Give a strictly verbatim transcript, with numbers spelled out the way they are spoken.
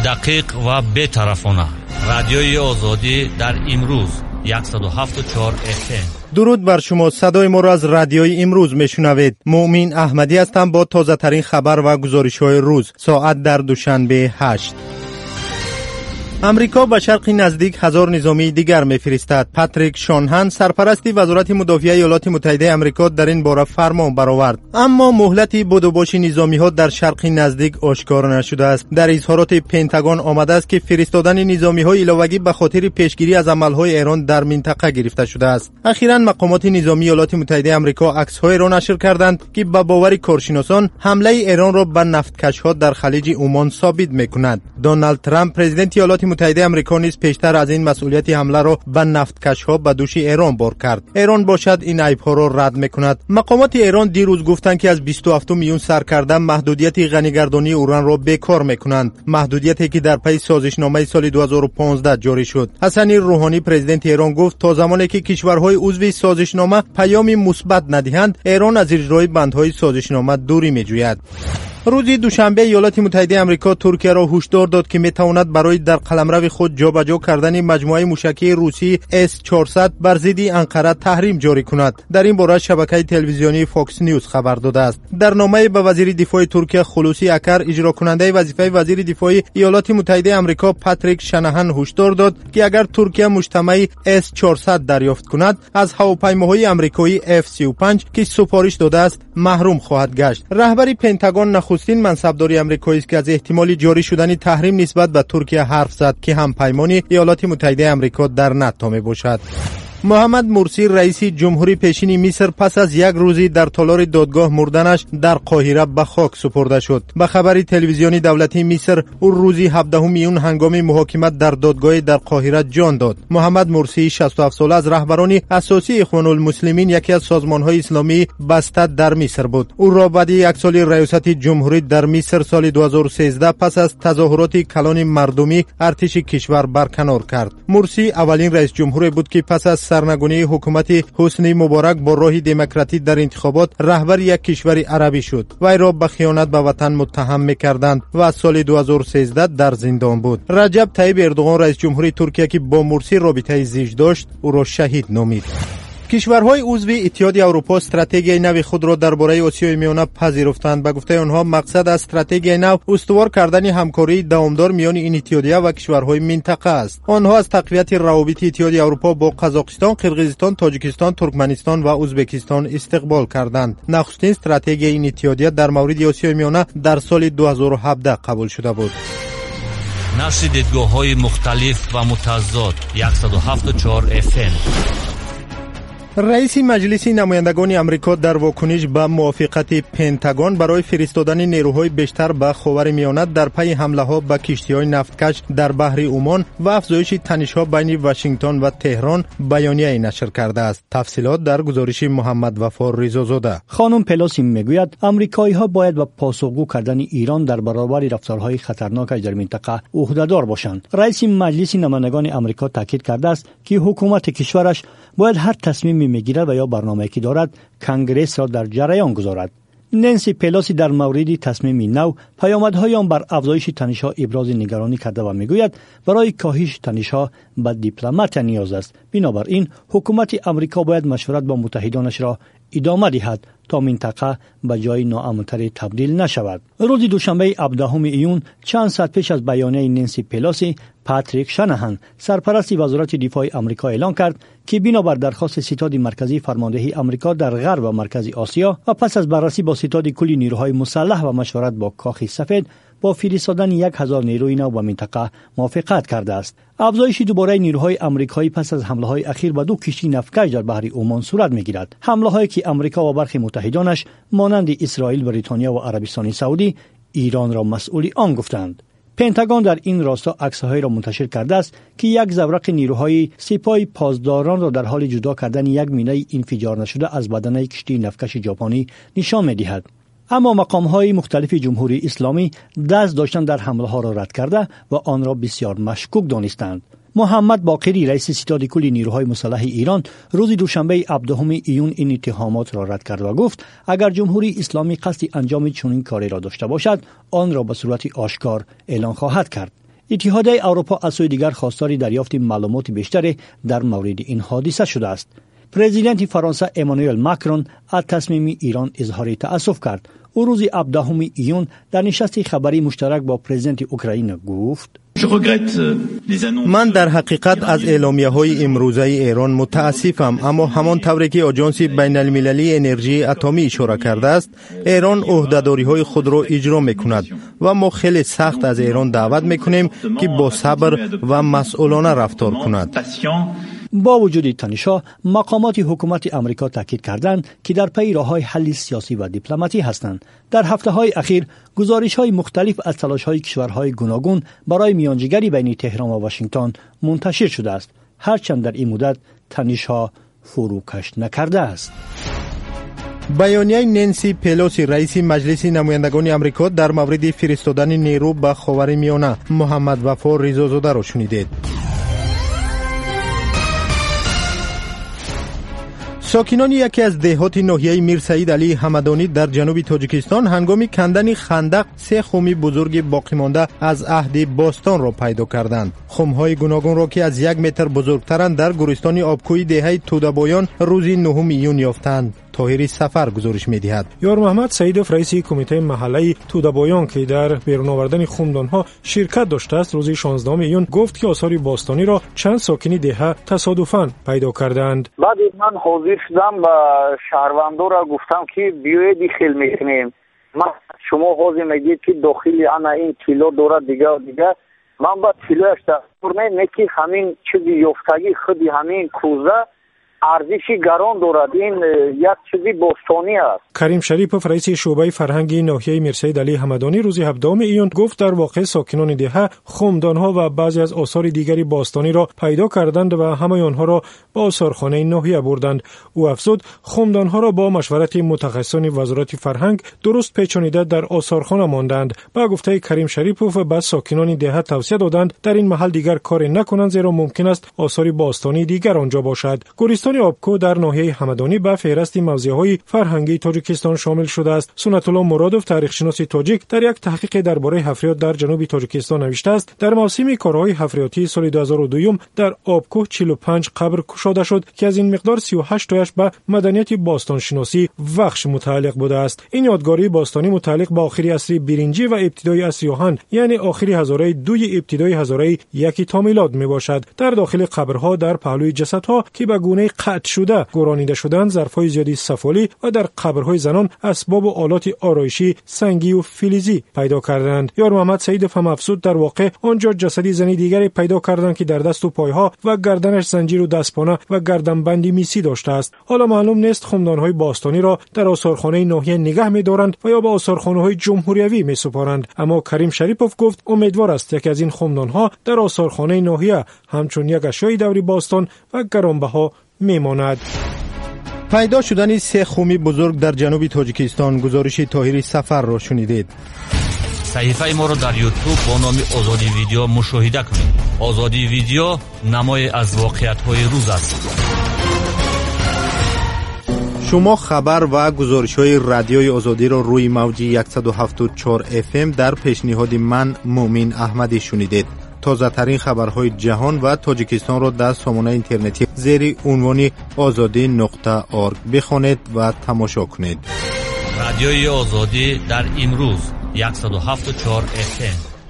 دقیق و بی‌طرفانه. رادیوی آزادی در امروز صد و هفت و چهار اف ام. درود بر شما. صدای ما را از رادیوی امروز میشنوید. مؤمن احمدی هستم با تازه ترین خبر و گزارش های روز. ساعت در دوشنبه هشت. امریکا به شرق نزدیک هزار نظامی دیگر میفرستد. پاتریک شانهان سرپرست وزارت مدافع ایالات متحده آمریکا در این باره فرمان برآورد، اما مهلت بدوباش نظامی ها در شرق نزدیک آشکار نشده است. در اظهارات پنتاگون آمده است که فرستادن نظامی های علاوگی به خاطر پیشگیری از عمل های ایران در منطقه گرفته شده است. اخیراً مقامات نظامی ایالات متحده آمریکا عکس های را نشر کردند که به باور کارشناسان حمله ایران را به نفتکش ها در خلیج عمان ثابت میکند. دونالد ترامپ پرزیدنت ایالات متحده آمریکا نیز پیشتر از این مسئولیت حمله را به نفتکش ها به دوش ایران بار کرد. ایران باشد این عیب ها را رد میکند. مقامات ایران دیروز گفتند که از بیست و هفت میلیون سرکرده محدودیت غنیگردانی اوران را بیکار میکنند، محدودیتی که در پی سازشنامه سال دو هزار و پانزده جاری شد. حسن روحانی پرزیدنت ایران گفت تا زمانی که کشورهای عضو سازشنامه پیامی مثبت ندهند، ایران از اجرای بندهای سازشنامه دوری میجوید. روز دوشنبه ایالات متحده آمریکا ترکیه را هشدار داد که میتواند برای در قلمرو خود جابجا کردن مجموعه موشکی روسی اس چهارصد بر ضد انقره تحریم جاری کند. در این باره شبکه تلویزیونی فاکس نیوز خبر داده است. در نامه به وزیر دفاع ترکیه خلوصی اکر، اجرا کننده وظیفه وزیر دفاع ایالات متحده آمریکا پاتریک شانهان هشدار داد که اگر ترکیه مجتمع اس چهارصد دریافت کند، از هواپیماهای آمریکایی اف سی و پنج که سفارش داده است محروم خواهد گشت. رهبر پنتاگون نخستین منصبداری آمریکایی است که از احتمال جاری شدن تحریم نسبت به ترکیه حرف زد که هم پیمانی ایالات متحده آمریکا در ناتو می باشد. محمد مرسی رئیس جمهوری پیشین مصر پس از یک روزی در تالار دادگاه مردنش در قاهره به خاک سپرده شد. به خبر تلویزیونی دولتی مصر، او روزی هفدهم میون هنگام محاکمت در دادگاه در قاهره جان داد. محمد مرسی شصت و هفت ساله از رهبران اساسی اخوان المسلمین، یکی از سازمان‌های اسلامی بسته در مصر بود. او را بعد یک سال ریاست جمهوری در مصر سال دو هزار و سیزده پس از تظاهرات کلان مردمی ارتش کشور برکنار کرد. مرسی اولین رئیس جمهوری بود که پس از سرنگونی حکومت حسنی مبارک با راه دموکراتیک در انتخابات رهبر یک کشور عربی شد. وی را به خیانت به وطن متهم می‌کردند و از سال دو هزار و سیزده در زندان بود. رجب طیب اردوغان رئیس جمهوری ترکیه که با مرسی رابطه زیج داشت، او را شهید نامید. کشورهای عضو اتحاد اروپا استراتژی نو خود را درباره آسیای میانه پذیرفتند. به گفته آنها مقصد از استراتژی نو استوار کردن همکاری دوامدار میان این اتحادیه و کشورهای منطقه است. آنها از تقویت روابط اتحاد اروپا با قزاقستان، قرقیزستان، تاجیکستان، ترکمنستان و ازبکستان استقبال کردند. نخستین استراتژی این اتحادیه در مورد آسیای میانه در سال دو هزار و هفده قبول شده بود. نشر دیدگاه‌های مختلف و متضاد صد و هفت و چهار اف ام. رئیس مجلس نمایندگان آمریکا در واکنش به موافقت پنتاگون برای فرستادن نیروهای بیشتر به خاورمیانه در پی حمله‌ها به کشتی‌های نفتکش در بحر عمان و افزایش تنش‌ها بین واشنگتن و تهران بیانیه نشر کرده است. تفصیلات در گزارش محمد وفا رضازاده. خانم پلوسی میگوید آمریکایی‌ها باید به پاسخگو کردن ایران در برابر رفتارهای خطرناکش در منطقه عهده‌دار باشند. رئیس مجلس نمایندگان آمریکا تاکید کرده است که حکومت کشورش باید هر تصمیمی میگیرد و یا برنامه‌ای که دارد کنگره را در جریان گذارد. نانسی پلوسی در مورد تصمیم نو پیامدهای آن بر افزایش تنش‌ها ابراز نگرانی کرده و میگوید برای کاهش تنش‌ها به دیپلمات نیاز است. بنابراین حکومت آمریکا باید مشورت با متحدانش را ادامه دهد تا منطقه به جای ناامن‌تری تبدیل نشود. روز دوشنبه هفدهم ایون چند ساعت پیش از بیانیه نانسی پلوسی، پاتریک شانهان سرپرست وزارت دفاع آمریکا اعلام کرد که بنابر درخواست ستاد مرکزی فرماندهی آمریکا در غرب و مرکز آسیا و پس از بررسی با ستاد کلی نیروهای مسلح و مشورت با کاخ سفید با فرستادن یک هزار نیروی نو به منطقه موافقت کرده است. افزایش دوباره نیروهای آمریکایی پس از حمله‌های اخیر به دو کشتی نفتکش در بحر عمان صورت می‌گیرد. حمله‌هایی که آمریکا و برخی متحدانش مانند اسرائیل، بریتانیا و عربستان سعودی ایران را مسئول آن گفتند. پنتاگون در این راستا عکس‌هایی را منتشر کرده است که یک زورق نیروهای سپاه پاسداران را در حال جدا کردن یک مینه انفجار نشده از بدن کشتی نفتکش ژاپنی نشان می‌دهد. اما مقام‌های مختلف جمهوری اسلامی دست داشتن در حمله‌ها را رد کرده و آن را بسیار مشکوک دانستند. محمد باقری رئیس ستاد کل نیروهای مسلح ایران روز دوشنبه هفدهم ایون این اتهامات را رد کرد و گفت اگر جمهوری اسلامی قصد انجام چنین کاری را داشته باشد آن را به صورت آشکار اعلان خواهد کرد. اتحادیه اروپا از سوی دیگر خواستار دریافت معلومات بیشتری در مورد این حادثه شده است. پرزیدنت فرانسه امانوئل ماکرون از تصمیم ایران اظهار تأسف کرد. او روز هفدهم ایون در نشست خبری مشترک با پرزیدنت اوکراین گفت: من در حقیقت از اعلامیه‌های امروزه ایران متاسفم، اما همان طوری که آژانس بین المللی انرژی اتمی اشاره کرده است، ایران عهده‌داری‌های خود را اجرا می‌کند و ما خیلی سخت از ایران دعوت می‌کنیم که با صبر و مسئولانه رفتار کند. با وجود تنش‌ها، مقامات حکومت امریکا تاکید کردند که در پی راه‌های حل سیاسی و دیپلماتی هستند. در هفته‌های اخیر گزارش‌های مختلف از تلاش‌های کشورهای گوناگون برای میانجیگری بین تهران و واشنگتن منتشر شده است، هرچند در این مدت تنش‌ها فروکش نکرده است. بیانیه نانسی پلوسی رئیس مجلس نمایندگان امریکا در مورد فرستادن نیرو به خاورمیانه محمد وفا رضازاده را شنیدید. ساکنان یکی از دهات ناحیه میر سعید علی حمدانی در جنوب تاجیکستان هنگام کندن خندق سه خم بزرگ باقی مانده از عهد باستان را پیدا کردند. خم‌های گوناگون را که از یک متر بزرگترند در گورستان آبکوی دهه تودابایان روز نهم ایون یافتند. طاهری سفر گزارش می‌دهد. یار محمد سعیدов رئیس کمیته محلی تودابایان که در بیرون آوردن خمدان‌ها شرکت داشته است، روز شانزدهم ایون گفت که آثار باستانی را چند ساکنی دهه تصادفاً پیدا کردند. بعد من حاضر شدم و شهروندان را گفتم که بیایید خیل می‌کنیم. ما شما حاضر میگید که داخل انا این کیلو داره دیگه دیگه من با کیلوش دارم نکی همین چیزی یافتگی خودی همین کوزه ارزشی گران دارد. این یک چیزی باستانی است. کریم شریپوف رئیس شعبه فرهنگی ناحیه میرسید علی حمدانی روز هفدهم ایون گفت در واقع ساکنان دهه خمدانها و بعضی از آثار دیگری باستانی را پیدا کردند و همه آنها را به آثارخانه ناحیه بردند. او افزود خمدانها را با مشورت متخصصان وزارت فرهنگ درست پیچانیده در آثارخانه ماندند. با گفته کریم شریپوف به ساکنان دهه توصیه دادند در این محل دیگر کار نکنند، زیرا ممکن است آثار باستانی دیگر آنجا باشد. گورستان آبکو در ناحیه حمدانی به فهرست موضوعهای فرهنگی تاجیکستان شامل شده است. سنت الله مرادوف تاریخشناس تاجیک در یک تحقیق درباره حفریات در جنوب تاجیکستان نوشته است در موسم کارهای حفریاتی سال دو هزار و دو در آبکو چهل و پنج قبر کشاده شد که از این مقدار سی و هشت تایش به مدنیت باستان شناسی وخش متعلق بوده است. این یادگاری باستانی متعلق به آخری عصر برنجی و ابتدای عصر یوحنا یعنی آخری هزاره دو ابتدای هزاره یک تا میلاد می باشد. در داخل قبرها در پهلوی جسدها که به گونه قطع شده گرانیده شدند ظرفهای زیادی سفالی و در قبرهای زنان اسباب و آلات آرایشی سنگی و فلزی پیدا کردند. یار محمد سعیدов هم افزود در واقع آنجا جسدی زنی دیگری پیدا کردند که در دست و پایها و گردنش زنجیر و دستپانه و گردنبندی میسی داشته است. حالا معلوم نیست خمدانهای باستانی را در آثارخانه ناحیه نگه می‌دارند و یا به آثارخانه‌های جمهوریوی می‌سپارند، اما کریم شریپوف گفت امیدوار است یکی از این خمدانها در آثارخانه ناحیه همچون یک اشیای دوری باستان و گرانبها میماند. پیدا شدن سه خم بزرگ در جنوب تاجیکستان. گزارش طاهری سفر را شنیدید. صحیفه ما را در یوتیوب با نام آزادی ویدیو مشاهده کنید. آزادی ویدیو نمای از واقعیت‌های روز است. شما خبر و گزارش‌های رادیوی آزادی را روی موج صد و هفت و چهار اف ام در پیشنهاد من مومن احمدی شنیدید. تازه ترین خبرهای جهان و تاجیکستان را در سامانه اینترنتی زیر عنوان آزادی نقطه ارگ بخوانید و تماشا کنید. رادیوی آزادی در امروز صد و هفت و چهار اف ام.